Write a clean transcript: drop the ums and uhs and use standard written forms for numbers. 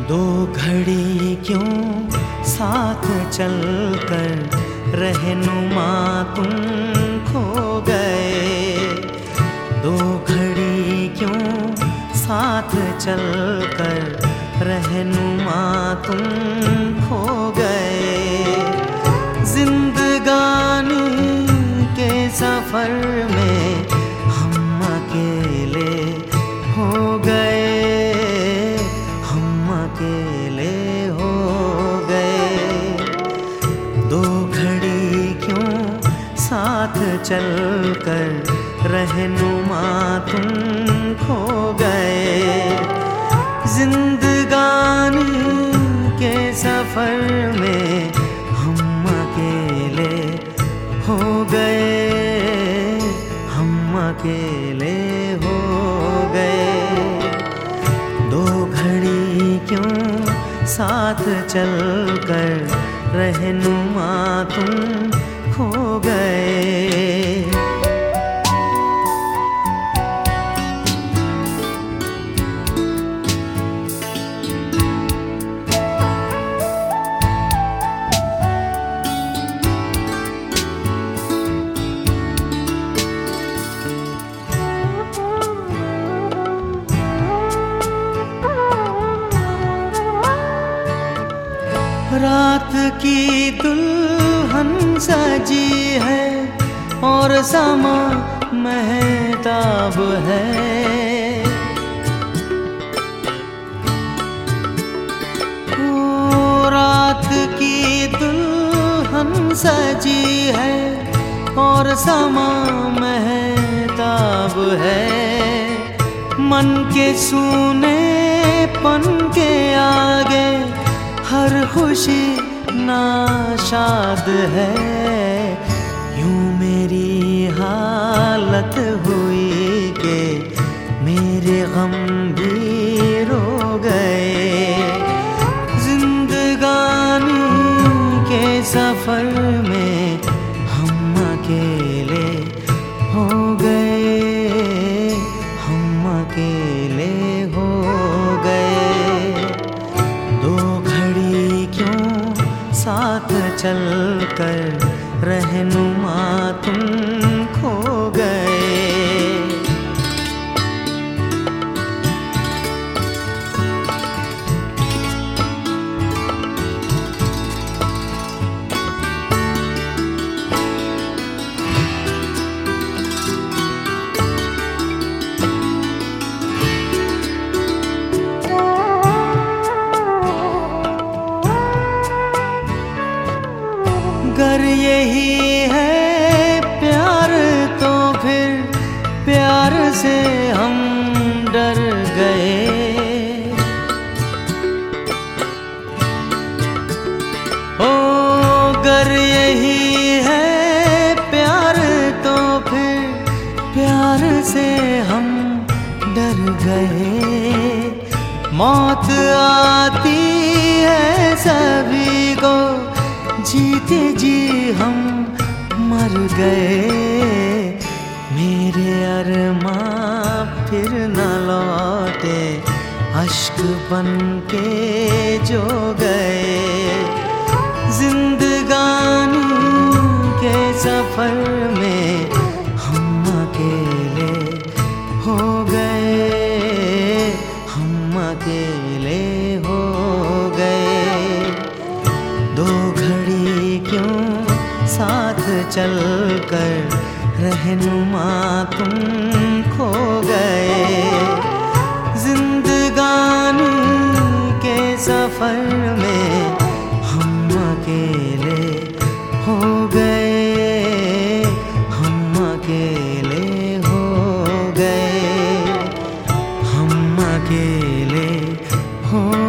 दो घड़ी क्यों साथ चलकर रहनुमा तुम खो गए। दो घड़ी क्यों साथ चलकर रहनुमा तुम खो गए। जिंदगानी के सफर में हम अकेले हो गए, हम अकेले हो गए। दो घड़ी क्यों साथ चलकर रहनुमा तुम खो गए। जिंदगानी के सफर में हम अकेले हो गए, हम अकेले हो गए। दो घड़ी क्यों साथ चलकर रहनुमा तुम खो गए। रात की दुल्हन सजी है और समा महताब है। ओ रात की दुल्हन सजी है और समा महताब है। मन के सूनेपन के आगे हर खुशी नाशाद है। यूं मेरी हालत हुई कि मेरे गम भी रो गए। जिंदगानी के सफर में हम अकेले हो गए, हम अकेले हो गए। दो घड़ी क्यों साथ चलकर रहनुमा तुम खो गए। अगर यही है प्यार तो फिर प्यार से हम डर गए। ओ अगर यही है प्यार तो फिर प्यार से हम डर गए। मौत आती है सभी को, जीते जी हम मर गए। मेरे अरमां फिर न लौटे, अश्क बन के जो गए। जिंदगानी के सफर में हम अकेले हो गए, हम अकेले हो गए। दो घड़ी क्यों साथ चलकर रहनुमा तुम खो गए। जिंदगानी के सफर में हम अकेले हो गए, हम अकेले हो गए, हम अकेले हो